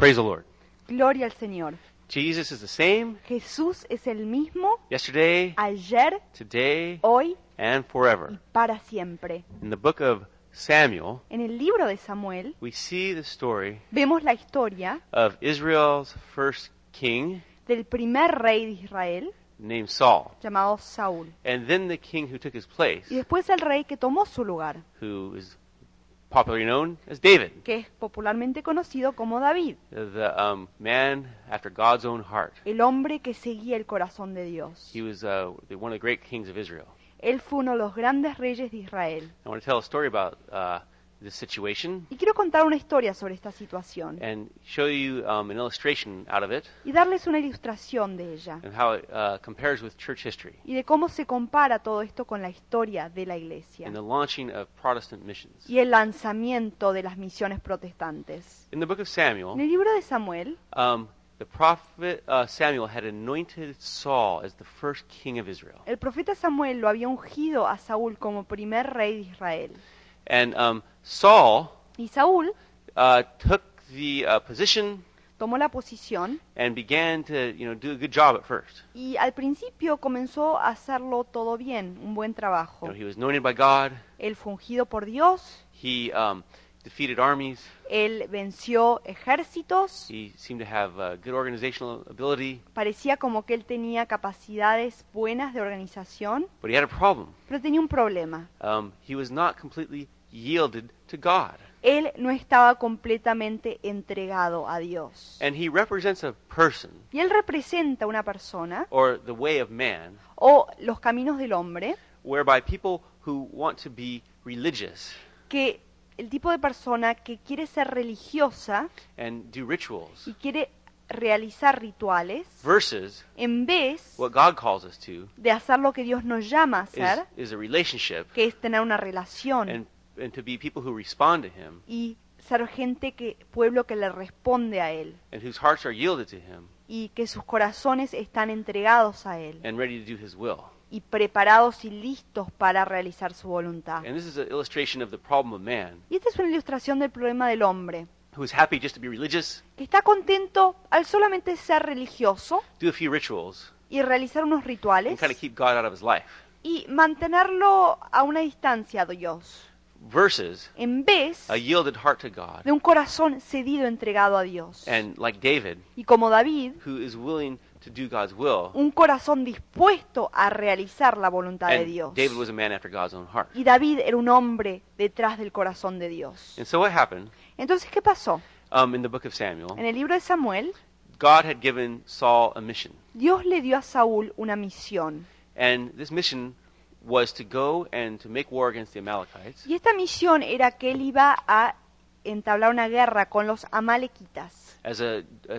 Praise the Lord. Gloria al Señor. Jesus is the same Jesús es el mismo yesterday, ayer, today, hoy and y forever. para siempre. In the book of Samuel, En el libro de Samuel we see the story vemos la historia of Israel's first king del primer rey de Israel named Saul, llamado Saúl and then the king who took his place, y después el rey que tomó su lugar, who is popularly known as David, que es popularmente conocido como David, the man after God's own heart. el hombre que seguía el corazón de Dios. He was one of the great kings of Israel. Él fue uno de los grandes reyes de Israel. I want to tell a story about this situation Y quiero contar una historia sobre esta situación and show you an illustration out of it y darles una ilustración de ella and how it compares with church history y de cómo se compara todo esto con la historia de la iglesia and the launching of Protestant missions. y el lanzamiento de las misiones protestantes. In the book of En Samuel, el libro de Samuel, the prophet Samuel had anointed Saul as the first king of Israel. el profeta Samuel lo había ungido a Saúl como primer rey de Israel. And Saul Y Saúl took the position tomó la posición and began to, do a good job at first. y al principio comenzó a hacerlo todo bien, un buen trabajo. He was anointed by God. Él fue ungido por Dios, He defeated armies. él venció ejércitos, He seemed to have good organizational ability, parecía como que él tenía capacidades buenas de organización, but he had a problem. pero tenía un problema. He was not completely yielded to God. Él no estaba completamente entregado a Dios. And he represents a person, Y él representa una persona, or the way of man, o los caminos del hombre, whereby people who want to be religious que el tipo de persona que quiere ser religiosa and do rituals y quiere realizar rituales, versus en vez what God calls us to de hacer lo que Dios nos llama a hacer, is a relationship que es tener una relación and to be people who respond to him y ser pueblo que le responde a Él and whose hearts are yielded to him y que sus corazones están entregados a Él and ready to do his will. y preparados y listos para realizar su voluntad. And this is an illustration of the problem of man, Y esta es una ilustración del problema del hombre, who is happy just to be religious, que está contento al solamente ser religioso do a few rituals, y realizar unos and rituales kind of keep God out of his life, y mantenerlo a una distancia de Dios, versus en vez a yielded heart to God, de un corazón cedido, entregado a Dios. and like David, Y como David, who is willing to do God's will. un corazón dispuesto a realizar la voluntad de And Dios. David was a man after God's own heart. Y David era un hombre detrás del corazón de Dios. And so what happened Entonces, ¿qué pasó? in the book of En Samuel? el libro de Samuel, God had given Saul a mission, Dios le dio a Saúl una misión. and this mission was to go and to make war against the Amalekites, Y esta misión era que él iba a entablar una guerra con los amalequitas as a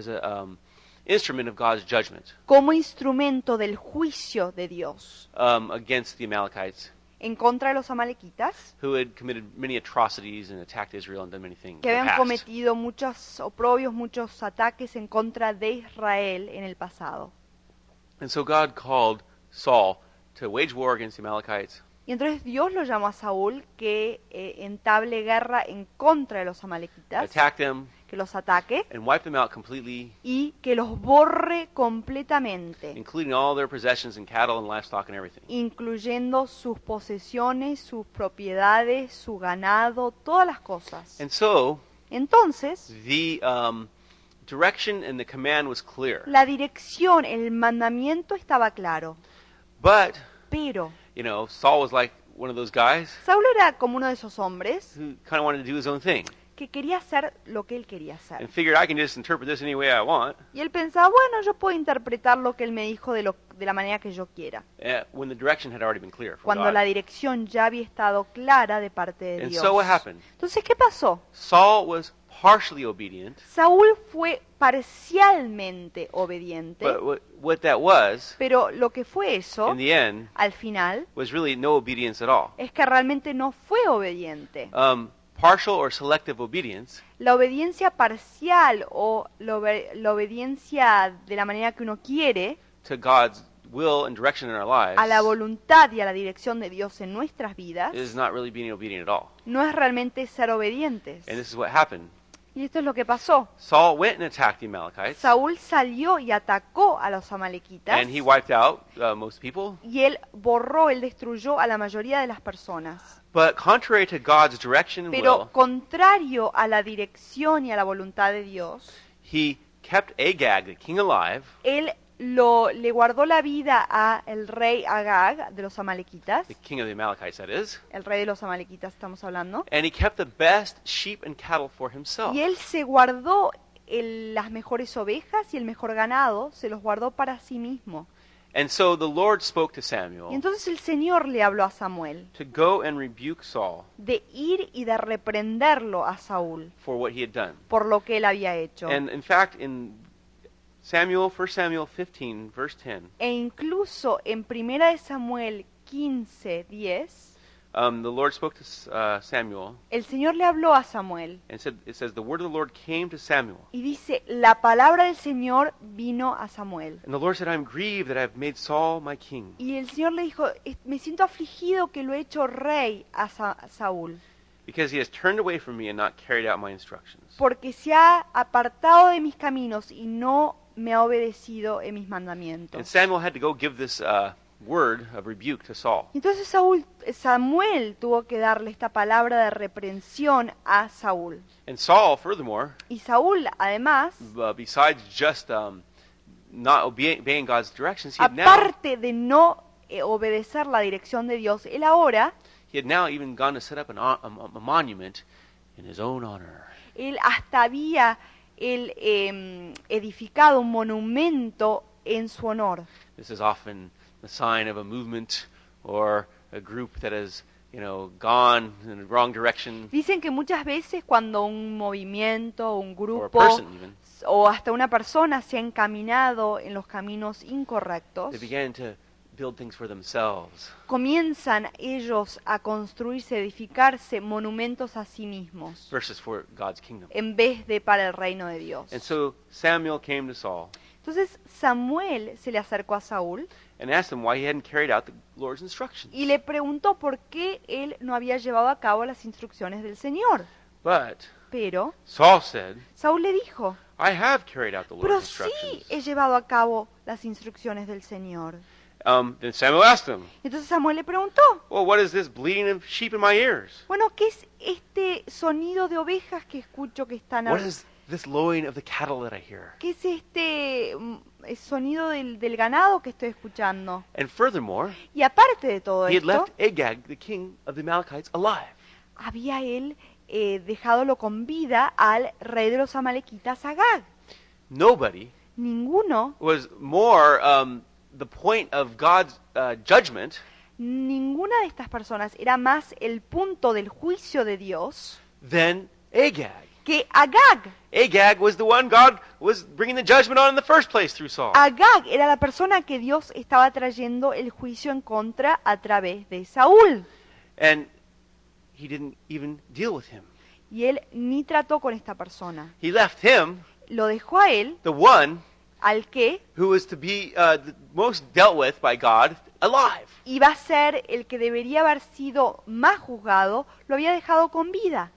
instrument of God's judgment como instrumento del juicio de Dios against the Amalekites, en contra de los amalequitas who had committed many atrocities and attacked Israel and done many things que in the habían past. cometido muchos oprobios, muchos ataques en contra de Israel en el pasado. And so God called Saul to wage war against the Amalekites, Y entonces Dios lo llamó a Saúl que entable guerra en contra de los amalequitas, attack them, que los ataque and wipe them out completely, y que los borre completamente, including all their possessions and cattle and livestock and everything. incluyendo sus posesiones, sus propiedades, su ganado, todas las cosas. And so Entonces, the direction and the command was clear. la dirección, el mandamiento estaba claro, But, pero Saul was like one of those guys Saúl era como uno de esos hombres who kind of wanted to do his own thing que quería hacer lo que él quería hacer. and figured I can just interpret this any way I want. Y él pensaba, bueno, yo puedo interpretar lo que él me dijo de la manera que yo quiera, When the direction had already been clear from cuando God. la dirección ya había estado clara de parte de And Dios. so what happened? Entonces, ¿qué pasó? Saul was partially obedient, Saúl fue parcialmente obediente, but what that was, pero lo que fue eso, in the end, al final, was really no obedience at all. es que realmente no fue obediente. Partial or selective obedience La obediencia parcial o la obediencia de la manera que uno quiere to God's will and direction in our a la lives voluntad y a la dirección de Dios en nuestras vidas is not really being obedient at all. no es realmente ser obedientes. And this is what happened. Y esto es lo que pasó. Saul went and attacked the Amalekites, Saúl salió y atacó a los amalequitas and he wiped out most people. y él borró, él destruyó a la mayoría de las personas. But contrary to God's direction and Pero will, contrario a la dirección y a la voluntad de Dios, he kept Agag, the king, alive, él le guardó la vida a el rey Agag de los amalequitas, the king of the Amalekites, that is, el rey de los amalequitas estamos hablando, and he kept the best sheep and cattle for himself. y él se guardó las mejores ovejas y el mejor ganado, se los guardó para sí mismo. And so the Lord spoke to Y Samuel entonces el Señor le habló a Samuel to go and rebuke Saul de ir y de reprenderlo a Saúl for what he had done. por lo que él había hecho. And in fact, in 1 Samuel 15, verse 10, E incluso en 1 de Samuel 15:10, the Lord spoke to Samuel el Señor le habló a Samuel and said, it says, the word of the Lord came to Samuel. y dice, la palabra del Señor vino a Samuel. And the Lord said, I am grieved that I have made Saul my king, Y el Señor le dijo, me siento afligido que lo he hecho rey a Saúl, because he has turned away from me and not carried out my instructions. porque se ha apartado de mis caminos y no me ha obedecido en mis And mandamientos. Samuel had to go give this word of rebuke to Saul. Entonces Samuel tuvo que darle esta palabra de reprensión a Saúl. And Saul, furthermore, Y Saúl, además, besides just not obeying God's directions, he had aparte de no obedecer la dirección de Dios, él ahora, now even gone to set up a monument in his own honor. él hasta había edificado un monumento en su honor. This is often the sign of a movement or a group that has, gone in the wrong direction, Dicen que muchas veces cuando un movimiento, un or a grupo person even, o hasta una persona se ha encaminado en los caminos incorrectos, they began to build things for themselves. comienzan ellos a construirse, edificarse monumentos a sí mismos, Versus for God's kingdom. en vez de para el reino de Dios. And so Samuel came to Saul Entonces Samuel se le acercó a Saúl and asked him why he hadn't carried out the Lord's instructions. y le preguntó por qué él no había llevado a cabo las instrucciones del Señor. But Pero Saul said, Saúl le dijo, I have carried out the pero Lord's sí instructions. he llevado a cabo las instrucciones del Señor. Then Samuel asked him, Entonces Samuel le preguntó, well, what is this bleating of sheep in my ears? bueno, ¿qué es este sonido de ovejas que escucho que están What is this lowing of the cattle that I hear? ¿Qué es este sonido del ganado que estoy escuchando? And furthermore, Y aparte de todo he had esto, left Agag, the king of the Amalekites, alive. había él dejándolo con vida al rey de los amalequitas, Agag. Nobody Ninguno, was more the point of God's judgment ninguna de estas personas era más el punto del juicio de Dios than Agag. que Agag. Agag was the one God was bringing the judgment on in the first place through Saul. Agag era la persona que Dios estaba trayendo el juicio en contra a través de Saúl. And he didn't even deal with him. Y él ni trató con esta persona. He left him, Lo dejó a él, the one al que who was to be the most dealt with by God, alive. iba a ser el que debería haber sido más juzgado, lo había dejado con vida.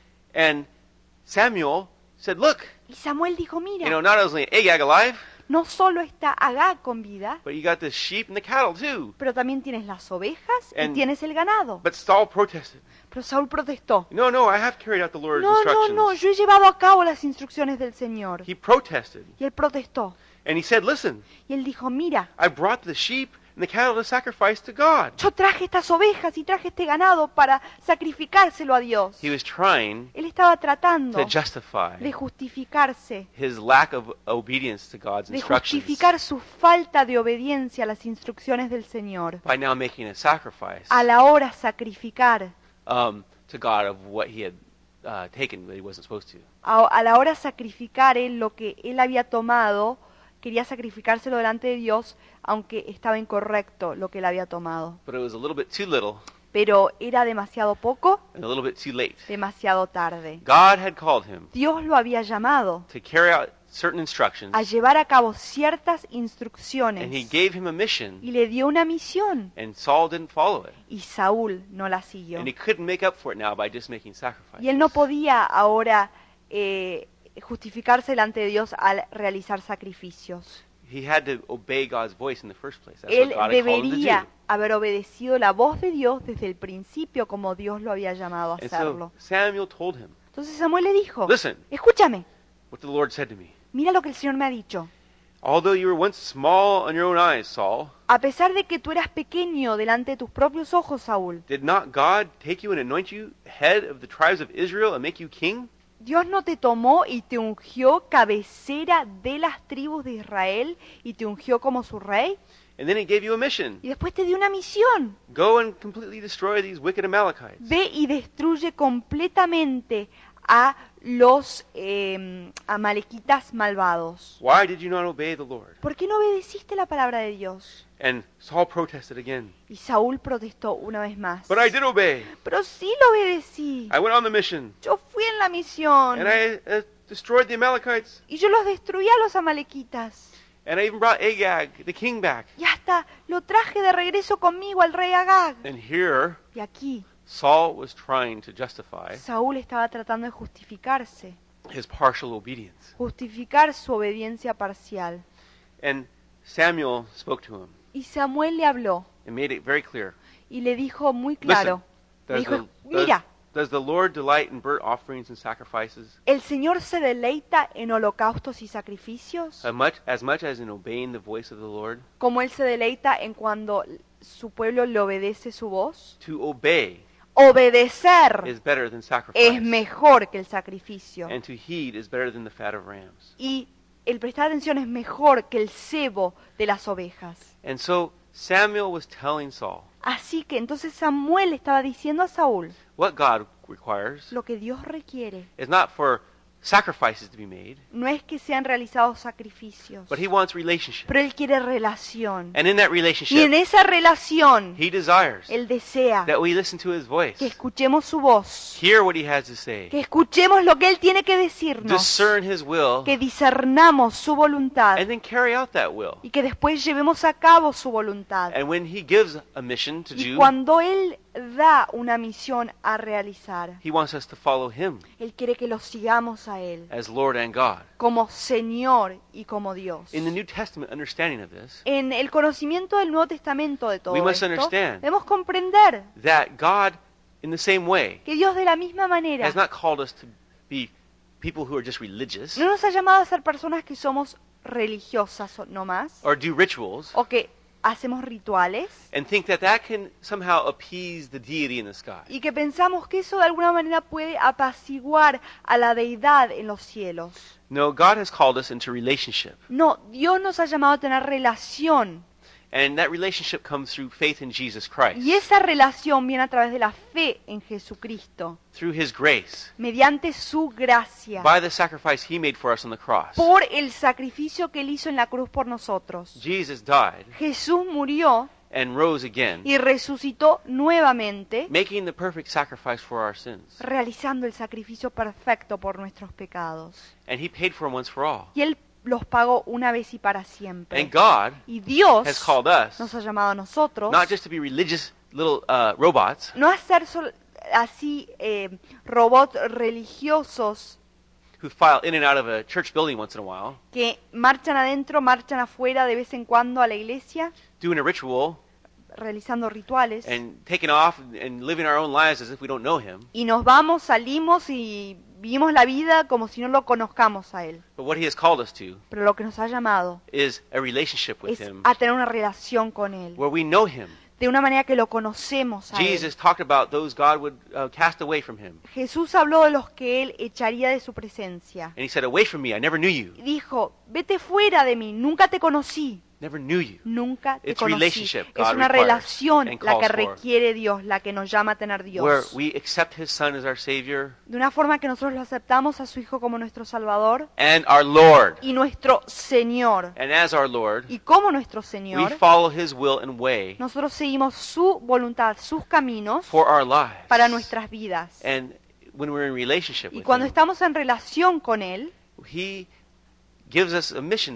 And Samuel said, look, Y Samuel dijo, mira, not only Agag alive, no solo está Agag con vida, but you got the sheep and the cattle too. pero también tienes las ovejas y And- tienes el ganado. But Saul protested. Pero Saúl protestó. No, I have carried out the Lord's No, instructions. yo he llevado a cabo las instrucciones del Señor. He protested. Y él protestó. And he said, listen, Y él dijo, mira, I brought the sheep and the cattle to sacrifice to God. yo traje estas ovejas y traje este ganado para sacrificárselo a Dios. He was trying Él estaba tratando to justify de justificarse, his lack of obedience to God's de instructions justificar su falta de obediencia a las instrucciones del Señor, by now making a sacrifice a la hora sacrificar, to God of what he had taken that he wasn't supposed to. a la hora sacrificar él lo que él había tomado, quería sacrificárselo delante de Dios, aunque estaba incorrecto lo que él había tomado. But it was a little bit too little Pero era demasiado poco, and a little bit too late. demasiado tarde. God had called him Dios lo había llamado to carry out certain instructions, a llevar a cabo ciertas and he instrucciones gave him a mission, y le dio una misión and Saul didn't follow it. y Saúl no la siguió. And he couldn't make up for it now by just making Y él no sacrifices. podía ahora justificarse delante de Dios al realizar sacrificios. He had to obey God's voice in the first place. That's Él what God had called him to debería do. haber obedecido la voz de Dios desde el principio como Dios lo había llamado a And so hacerlo. Samuel told him, Entonces Samuel le dijo, Listen. escúchame, what the Lord said to me. mira lo que el Señor me ha dicho. Although you were once small in your own eyes, Saul, A pesar de que tú eras pequeño delante de tus propios ojos, Saúl, did not God take you and anoint you head of the tribes of Israel and make you king? Dios no te tomó y te ungió cabecera de las tribus de Israel y te ungió como su rey. And then he gave you a mission. Y después te dio una misión. Go and completely destroy these wicked Amalekites. Ve y destruye completamente a los amalequitas malvados. Why did you not obey the Lord? ¿Por qué no obedeciste la palabra de Dios? And Saul protested again. Y Saúl protestó una vez más. But I did obey. Pero sí lo obedecí. I went on the mission. Yo fui en la misión. And I destroyed the Amalekites. Y yo los destruí a los amalequitas. And I even brought Agag, the king, back. Y hasta lo traje de regreso conmigo al rey Agag. And here, Y aquí Saul was trying to justify Saúl estaba tratando de justificarse, his partial obedience. justificar su obediencia parcial. And Samuel spoke to him Y Samuel le habló and made it very clear. y le dijo muy claro, le Does dijo, mira, does the Lord delight in burnt offerings and sacrifices ¿el Señor se deleita en holocaustos y sacrificios? as much as in obeying the voice of the Lord? Como Él se deleita en cuando su pueblo le obedece su voz. To obey Obedecer is better than es sacrifice, mejor que el sacrificio. and to heed is better than the fat of rams. Y el prestar atención es mejor que el cebo de las ovejas. And so Samuel was telling Saul Así que entonces Samuel estaba diciendo a Saúl, what God requires lo que Dios requiere is not for sacrifices to be made, no es que sean realizados sacrificios, but he wants relationship. pero Él quiere relación. And in that Y en relationship, esa relación, he desires Él desea that we listen to his voice, que escuchemos su voz, hear what he has to say, que escuchemos lo que Él tiene que decirnos, discern his will, que discernamos su voluntad and then carry out that will. y que después llevemos a cabo su voluntad. And when he gives a mission to Y do, cuando Él da una misión a realizar, he wants us to follow him Él quiere que lo sigamos a Él as Lord and God. como Señor y como Dios. In the New Testament understanding of this, En el conocimiento del Nuevo Testamento de todo We must esto, understand debemos comprender that God, in the same way, que Dios de la misma manera has not called us to be people who are just religious no nos ha llamado a ser personas que somos religiosas no más, or do rituals o que hacemos rituales, and think that that can somehow appease the deity in the sky. y que pensamos que eso de alguna manera puede apaciguar a la deidad en los cielos. No, God has called us into relationship. No, Dios nos ha llamado a tener relación, And that relationship comes through faith in Jesus Christ, y esa relación viene a través de la fe en Jesucristo, through his grace, mediante su gracia, by the sacrifice he made for us on the cross. por el sacrificio que Él hizo en la cruz por nosotros. Jesus died Jesús murió and rose again, y resucitó nuevamente, making the perfect sacrifice for our sins. realizando el sacrificio perfecto por nuestros pecados. And he paid for them once for all. Y Él los pagó una vez y para siempre. And God Y Dios has called us nos ha llamado a nosotros not just to be religious little robots, no a ser así robots religiosos who file in and out of a church building once in a while, que marchan adentro, marchan afuera de vez en cuando a la iglesia, doing a ritual realizando rituales. and taking off and living our own lives as if we don't know him. Y nos vamos, salimos y vivimos la vida como si no lo conozcamos a Él. But what he has called us to Pero lo que nos ha llamado is a relationship with es him a tener una relación con Él, where we know him. de una manera que lo conocemos a Él. Jesus talked about those God would cast away from him. Jesús habló de los que Él echaría de su presencia. And he said, away from me, I never knew you. Y dijo, vete fuera de mí, nunca te conocí. Never knew you. Nunca te It's conocí. relationship Es God una requires relación and la que calls for. requiere Dios, la que nos llama a tener Where Dios. we accept his son as our Savior De una forma que nosotros lo aceptamos a su Hijo como nuestro Salvador and our Lord. y nuestro Señor. And as our Lord, Y como nuestro we Señor, follow his will and way nosotros seguimos su voluntad, sus caminos for our lives. para nuestras vidas. And when we're in relationship Y with cuando him, estamos en relación con Él, he gives us a mission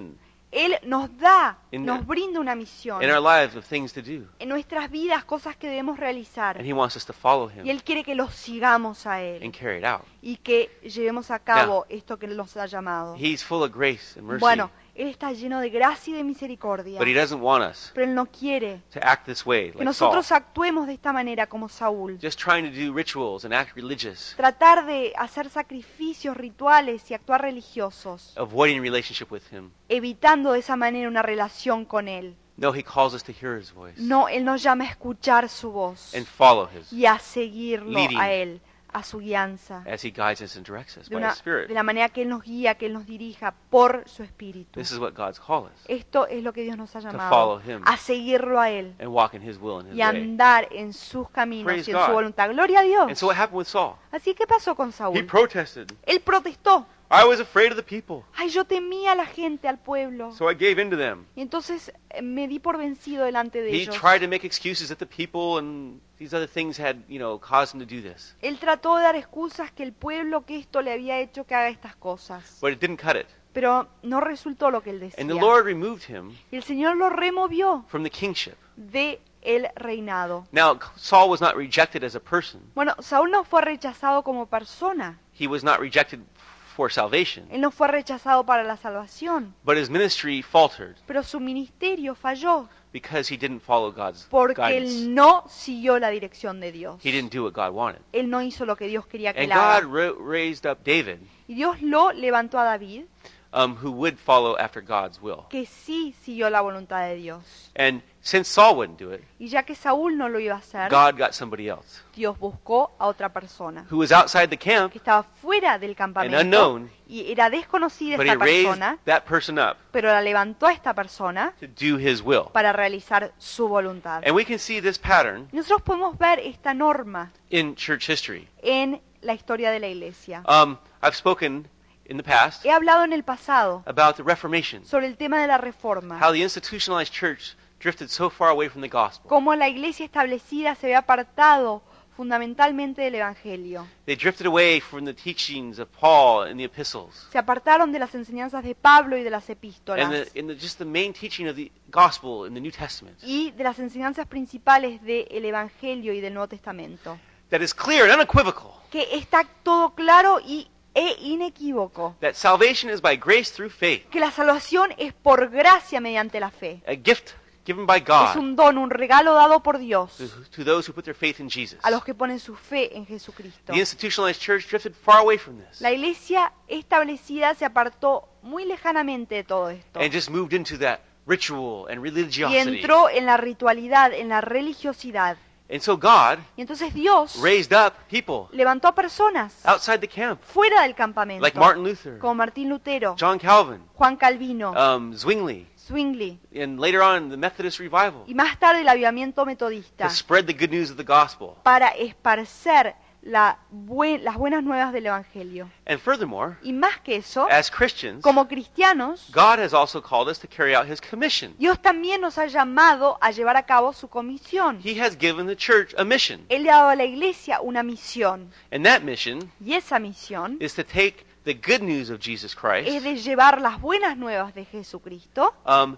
Él nos da, In nos the- brinda una misión. in our lives of things to do. En nuestras vidas, cosas que debemos realizar. And He wants us to follow Y Him Él quiere que los sigamos a and Él. carry it out. Y que llevemos a cabo esto que Él nos ha llamado. He's full of grace and mercy, Bueno, Él está lleno de gracia y de misericordia. but He doesn't want us Pero Él no quiere to act this way que like Saul, nosotros actuemos de esta manera como Saúl. just trying to do rituals and act religious, Tratar de hacer sacrificios, rituales y actuar religiosos, avoiding relationship with Him. evitando de esa manera una relación con Él. No, He calls us to hear His voice No, Él nos llama a escuchar su voz and follow His y a seguirlo leading a Él, a su guianza, as He guides us and directs us de, by His de Spirit. la manera que Él nos guía, que Él nos dirija por su Espíritu. This is what God's called us, Esto es lo que Dios nos ha follow llamado, Him. a seguirlo a Él and walk in His will and His y way. andar en sus caminos Praise y en su God. voluntad. Gloria a And Dios. so what happened with Saul? Así que pasó con He Saúl. protested. Él protestó. I was afraid of the people, Ay, yo temía a la gente, al pueblo. so I gave in to them. Y entonces me di por vencido delante de He ellos. tried to make excuses that the people and these other things had, caused him to do this. Él trató de dar excusas que el pueblo, que esto le había hecho que haga estas cosas. But it didn't cut it. Pero no resultó lo que él decía. And the Lord removed him Y el Señor lo removió from the kingship. de el reinado. Now, Saul was not rejected as a person. Bueno, Saúl no fue rechazado como persona. He was not rejected for salvation. Él no fue rechazado para la salvación. But his ministry faltered Pero su ministerio falló because he didn't follow God's porque guidance. él no siguió la dirección de Dios. He didn't do what God wanted. Él no hizo lo que Dios quería que And él haga. God raised up David, Y Dios lo levantó a David, who would follow after God's will. que sí siguió la voluntad de Dios. And since Saul wouldn't do it, Y ya que Saúl no lo iba a hacer, God got somebody else Dios buscó a otra persona who was outside the camp, que estaba fuera del campamento unknown, y era desconocida but he esta raised persona, that person up pero la levantó a esta persona to do his will. para realizar su voluntad. And we can see this pattern Y nosotros podemos ver esta norma in church history. en la historia de la iglesia. I've spoken in the past He hablado en el pasado about the Reformation, sobre el tema de la reforma, how the institutionalized church drifted so far away from the gospel. cómo la iglesia establecida se había apartado fundamentalmente del Evangelio. They drifted away from the teachings of Paul in the epistles Se apartaron de las enseñanzas de Pablo y de las and epístolas just the main teaching of the gospel in the New Testament. y de las enseñanzas principales del Evangelio y del Nuevo Testamento. That is clear and unequivocal Que está todo claro e inequívoco. that salvation is by grace through faith, Que la salvación es por gracia mediante la fe. a gift given by Es God un don, un regalo dado por Dios to those who put their faith in Jesus. a los que ponen su fe en Jesucristo. The institutionalized church drifted far away from this La iglesia establecida se apartó muy lejanamente de todo esto and just moved into that ritual and y religiosity. entró en la ritualidad, en la religiosidad. And so God Y entonces Dios raised up people levantó a personas outside the camp, fuera del campamento, like Martin Luther, como Martín Lutero, John Calvin, Juan Calvino, Zwingli, Zwingli and later on the Methodist revival, y más tarde el avivamiento metodista, to spread the good news of the gospel. para esparcer las buenas nuevas del Evangelio. And furthermore, Y más que eso, as Christians, como cristianos, God has also called us to carry out His commission. Dios también nos ha llamado a llevar a cabo su comisión. He has given the church a mission, Él le ha dado a la iglesia una misión. and that mission Y esa misión is to take the good news of Jesus es Christ de llevar las buenas nuevas de Jesucristo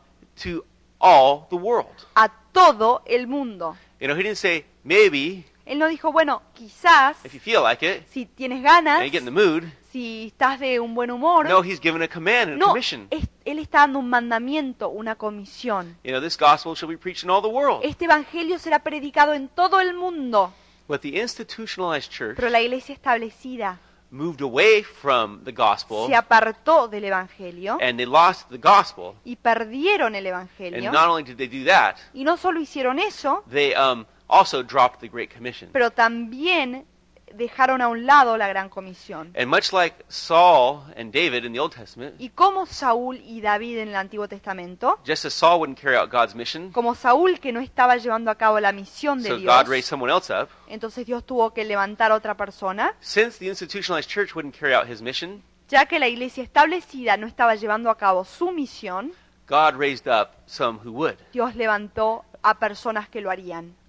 to all the world. a todo el mundo. He didn't say maybe Él no dijo, bueno, quizás, if you feel like it si tienes ganas, and you get in the mood. si estás de un buen humor. No, He's given a command and a No, commission. Él está dando un mandamiento, una comisión. This gospel shall be preached in all the world. Este evangelio será predicado en todo el mundo, But the institutionalized church pero la iglesia establecida moved away from the gospel, se apartó del evangelio and they lost the gospel. y perdieron el And evangelio. not only did they do that, Y no solo hicieron eso, they also dropped the Great Commission. pero también dejaron a un lado la gran comisión. And much like Saul and David in the Old Testament, Y como Saúl y David en el Antiguo Testamento, just as Saul wouldn't carry out God's mission, como Saúl que no estaba llevando a cabo la misión de so Dios, God raised someone else up. entonces Dios tuvo que levantar a otra persona, Since the institutionalized church wouldn't carry out His mission, ya que la iglesia establecida no estaba llevando a cabo su misión, God raised up some who would. Dios levantó a personas que lo harían.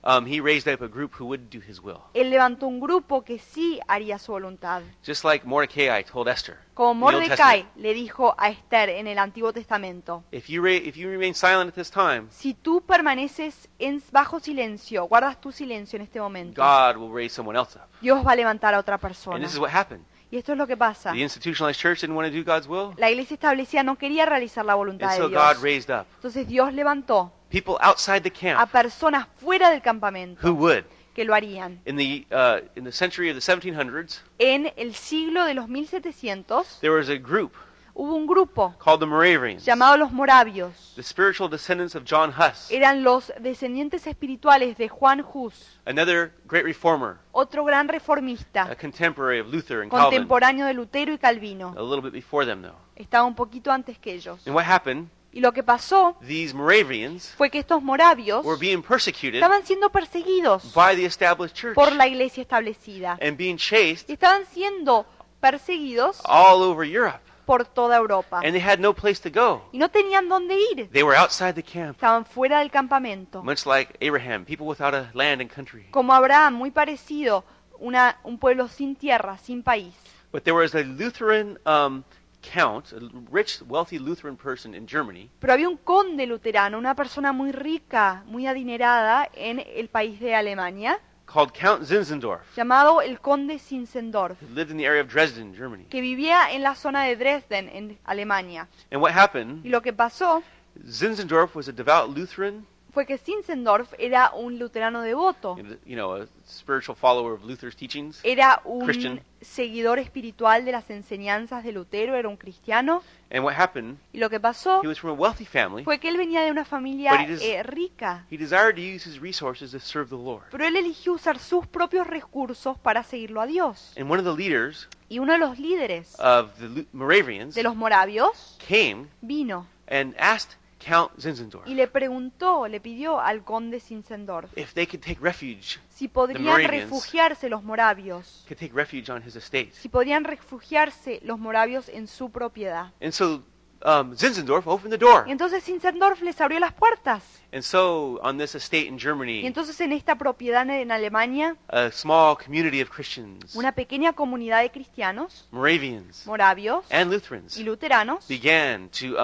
he raised up a group who would do his will. Él levantó un grupo que sí haría su voluntad. Just like Mordecai told Esther. Como in the Old Mordecai Testament, le dijo a Esther en el Antiguo Testamento, if you remain silent at this time, si tú permaneces bajo silencio, guardas tu silencio en este momento, God will raise someone else up. Dios va a levantar a otra And persona. this is what happened. Y esto es lo que pasa. The institutionalized church didn't want to do God's will, La iglesia establecida no quería realizar la voluntad and de so God Dios. raised up Entonces Dios levantó people outside the a camp personas fuera del campamento who would. que lo harían. In the century of the 1700s, En el siglo de los 1700 there was a group hubo un grupo called the Moravians, llamado los Moravios. the spiritual descendants of John Huss, Eran los descendientes espirituales de Juan Hus, another great reformer, otro gran a reformista, contemporary of Luther and Calvin, contemporáneo de Lutero y Calvino. a little bit before them though. Estaba un poquito antes que ellos. And what happened? Y lo que pasó These Moravians fue que estos Moravios were being persecuted estaban siendo perseguidos by the established church por la iglesia establecida. and being chased Y estaban siendo perseguidos all over Europe. por toda Europa. And they had no place to go. Y no tenían dónde ir. They were outside the camp, Estaban fuera del campamento. much like Abraham, people without a land and country. Como Abraham, muy parecido, un pueblo sin tierra, sin país. But there was a Lutheran count, a rich, wealthy Lutheran person in Germany, Pero había un conde luterano, una persona muy rica, muy adinerada en el país de Alemania, called Count Zinzendorf, llamado el conde Zinzendorf, who lived in the area of Dresden, Germany. que vivía en la zona de Dresden, en Alemania. And what happened, Y lo que pasó Zinzendorf was a devout Lutheran, fue que Zinzendorf era un luterano devoto, you know, a spiritual follower of Luther's teachings, era un Christian. seguidor espiritual de las enseñanzas de Lutero, era un cristiano. And what happened, Y lo que pasó he was from a wealthy family, fue que él venía de una familia But rica, he desired to use his resources to serve the Lord. pero él eligió usar sus propios recursos para seguirlo a Dios. And one of the leaders Y uno de los líderes of the Moravians de los Moravios came vino and asked Count Zinzendorf y le preguntó, le pidió al conde Zinzendorf if they could take refuge, si podrían Moravians refugiarse los Moravios, could take refuge on his estate. si podrían refugiarse los Moravios en su propiedad. And so Zinzendorf opened the door. Y entonces Zinzendorf les abrió las puertas. And so on this estate in Y Germany, entonces en esta propiedad en Alemania, a small community of Christians, una pequeña comunidad de cristianos, Moravians, Moravios and Lutherans y luteranos, began to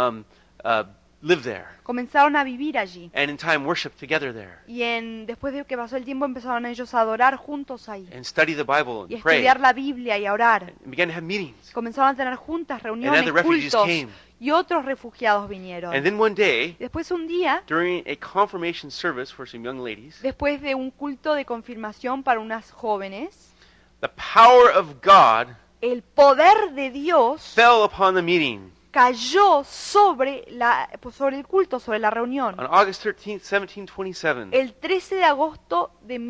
live there comenzaron a vivir allí. and in time worship together there Y después de que pasó el tiempo empezaron ellos a adorar juntos ahí. and study the Bible Y a and pray estudiar la Biblia y a orar. and began to have meetings. Comenzaron a tener juntas, reuniones, other refugees cultos. came. Y otros refugiados vinieron. And then one day, Después un día, during a confirmation service for some young ladies, después de un culto de confirmación para unas jóvenes, the power of God el poder de Dios fell upon the meeting cayó sobre el culto, sobre la reunión. on August 13th, 1727. El 13 de agosto de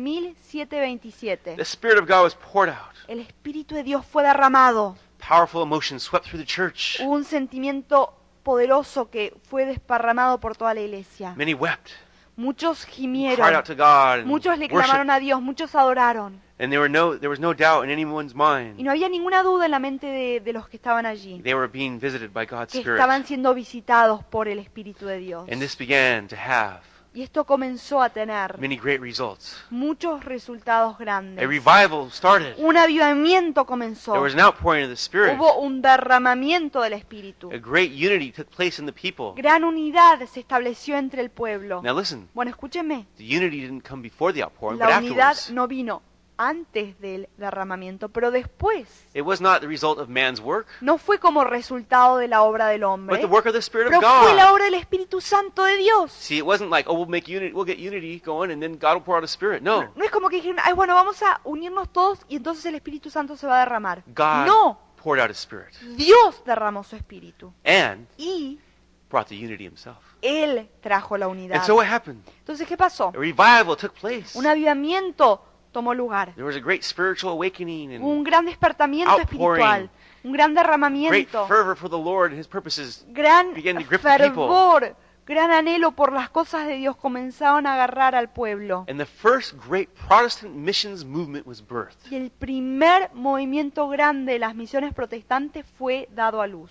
1727. The Spirit of God was poured out. El Espíritu de Dios fue derramado. Powerful emotions swept through the church. Hubo un sentimiento poderoso que fue desparramado por toda la iglesia. Many wept, Muchos cried gimieron, out to God, and muchos le worshiped. clamaron a Dios, muchos adoraron. And there was no doubt in anyone's Y mind no había ninguna duda en la mente de los que estaban allí, they were being visited by God's que Spirit. estaban siendo visitados por el Espíritu de Dios. And this began to have Y esto comenzó a tener many great results. muchos resultados A grandes. revival started. Un avivamiento comenzó. There was an outpouring of the Spirit. Hubo un derramamiento del Espíritu. A great unity took place in the people. Gran unidad se estableció entre el pueblo. Now listen, Bueno, escúchenme. the unity didn't come before the outpouring, but La unidad afterwards. no vino antes del derramamiento, pero después. It was not the result of man's work, No fue como resultado de la obra del but hombre, the work of the Spirit of pero fue la God. obra del Espíritu Santo de Dios. See, it wasn't like, oh, we'll get unity going, and then God will pour out a Spirit. No, No es como que dijeron, ay, bueno, vamos a unirnos todos y entonces el Espíritu Santo se va a derramar. God No, poured out a Spirit Dios derramó su Espíritu and y brought the unity Himself. Él trajo la And unidad. so what happened? Entonces, ¿qué pasó? A revival took place. Un avivamiento tomó lugar. There was a great spiritual awakening Hubo un and gran despertamiento outpouring. espiritual, un gran great derramamiento, fervor for the Lord and His purposes. gran began to grip the people. fervor, gran anhelo por las cosas de Dios comenzaron a agarrar al pueblo. And the first great Protestant missions movement was birthed. Y el primer movimiento grande de las misiones protestantes fue dado a luz.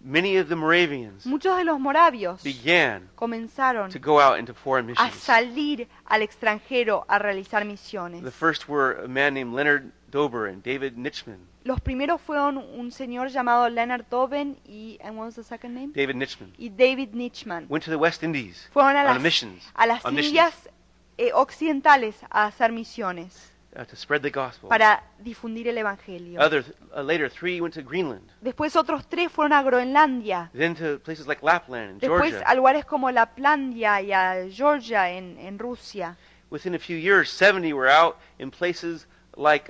Many of the Moravians Muchos de los moravios began comenzaron to go out into foreign a missions. salir al extranjero a realizar The misiones. first were a man named Leonard Dober and David Nitschmann. Los primeros fueron un señor llamado Leonard Doben y and what was the second name? David Nitschmann Y David Nitschmann. went to the West Indies Fueron a on las missions, on missions, Indias occidentales a hacer misiones to spread the gospel. para difundir el evangelio. Later, 3 went to Greenland, Después otros 3 fueron a Groenlandia. then to places like Lapland and Después Georgia. a lugares como Laplandia y a Georgia en Rusia. Within a few years, 70 were out in places like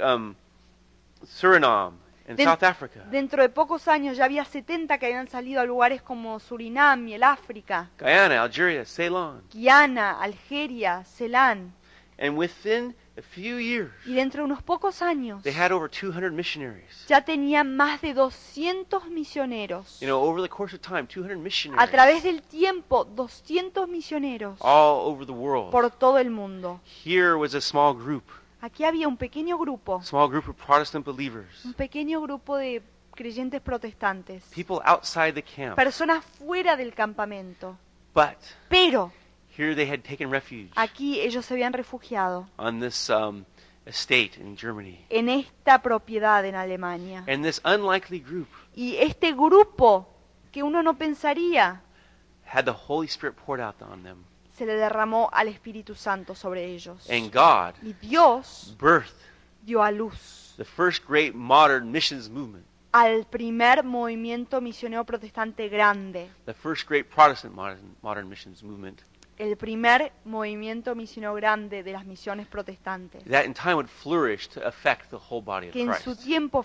Suriname and Den- South Africa, Dentro de pocos años ya había 70 que habían salido a lugares como Surinam y el África, Guyana, Algeria, Ceylon. Guiana, Algeria, Ceilán. And within a few years, Y dentro de unos pocos años they had over 200 missionaries. ya tenían más de 200 misioneros. You know, over the course of time, 200 A missionaries través del tiempo, 200 misioneros all over the world. por todo el mundo. Here was a small group Aquí había un pequeño grupo of Protestant believers, un pequeño grupo de creyentes protestantes, people outside the camp. personas fuera del campamento. But Pero here they had taken refuge aquí ellos se habían refugiado on this estate in Germany. en esta propiedad en Alemania. And this unlikely group Y este grupo que uno no pensaría, had the Holy Spirit poured out on them. se le derramó al Espíritu Santo sobre ellos. And God Y Dios birthed dio a luz the first great modern missions movement, al primer movimiento misionero protestante grande, the first great Protestant modern missions movement, el primer movimiento misionero grande de las misiones protestantes, that in time would flourish to affect the whole body of que en su Christ. tiempo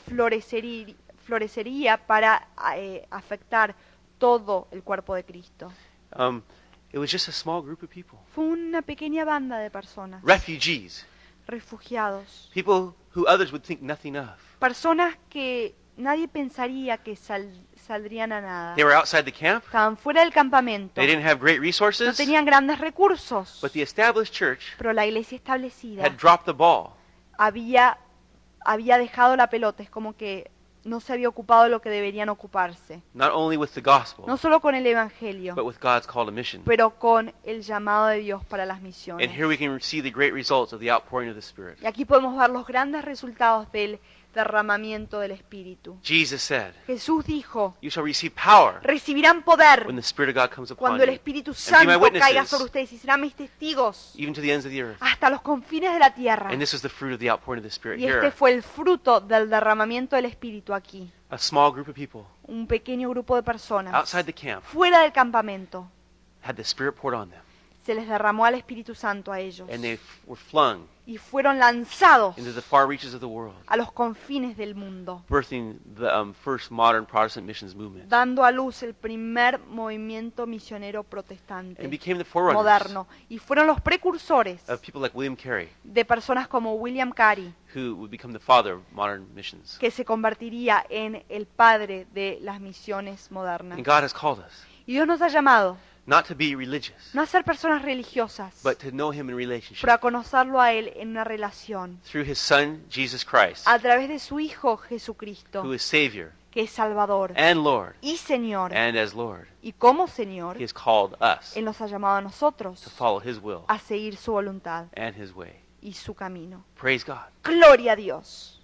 florecería para afectar todo el cuerpo de Cristo. It was just a small group of people, Fue una pequeña banda de personas, refugees, refugiados, people who others would think nothing of. personas que nadie pensaría que saldrían a nada. They were outside the camp. Estaban fuera del campamento, They didn't have great no resources, tenían grandes recursos, but the established church pero la iglesia establecida had dropped the ball. había dejado la pelota, es como que no se había ocupado de lo que deberían ocuparse, Not only with the gospel, no solo con el evangelio, but with God's call to mission. pero con el llamado de Dios para las And misiones. here we can see the great results of the outpouring of the Spirit. Y aquí podemos ver los grandes resultados del derramamiento del Espíritu. Jesus said, Jesús dijo, "You shall receive power recibirán poder when the Spirit of God comes upon cuando el you, Espíritu and be my Santo caiga witnesses, sobre ustedes y serán mis testigos even to the ends of the earth." hasta los confines de la tierra. And this is the fruit of the outpouring of the Spirit Y este here. fue el fruto del derramamiento del Espíritu aquí. A small group of people Un pequeño grupo de personas outside the camp fuera del campamento. had the Spirit poured on them, Se les derramó al Espíritu Santo a ellos and they were flung y fueron lanzados into the far reaches of the world, a los confines del mundo, birthing the first modern Protestant missions movement, dando a luz el primer movimiento misionero and protestante became the forerunners moderno. Y fueron los precursores of people like William Carey, de personas como William Carey, who would become the father of modern missions. que se convertiría en el padre de las misiones modernas. And God has called us Y Dios nos ha llamado not to be religious, no a ser personas religiosas, but to know Him in relationship pero a conocerlo a Él en una relación, through His Son, Jesus Christ, a través de su Hijo who Jesucristo, is Savior que es Salvador and Lord, y Señor. and as Lord, Y como Señor, He has called us Él nos ha llamado a nosotros to follow His will a seguir su voluntad and His way. y su camino. Praise God. Gloria a Dios.